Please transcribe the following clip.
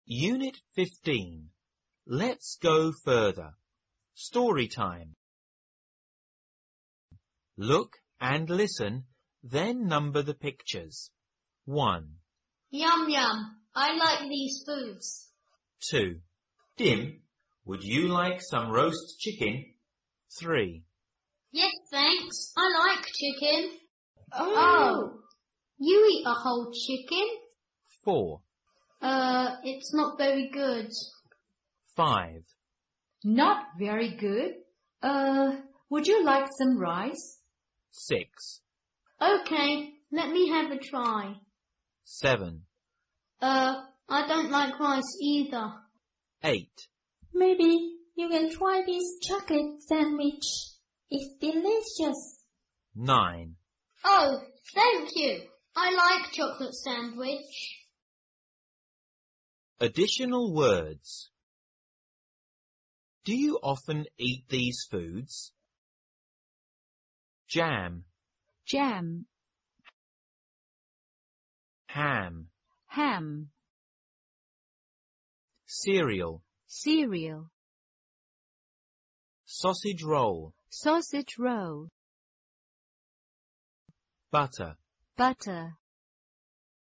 Unit 15. Let's go further. Story time. Look and listen, then number the pictures. 1, Yum yum, I like these foods. 2. Dim, would you like some roast chicken? 3. Yes, thanks, I like chicken. Oh, You eat a whole chicken? 4. It's not very good. 5. not very good. Would you like some rice? 6. Okay, let me have a try. 7. I don't like rice either. 8. Maybe you can try this chocolate sandwich. It's delicious. 9. Oh, thank you. I like chocolate sandwich. Additional words. Do you often eat these foods? Jam, Jam, ham, ham, cereal, cereal, sausage roll, sausage roll, butter. butter.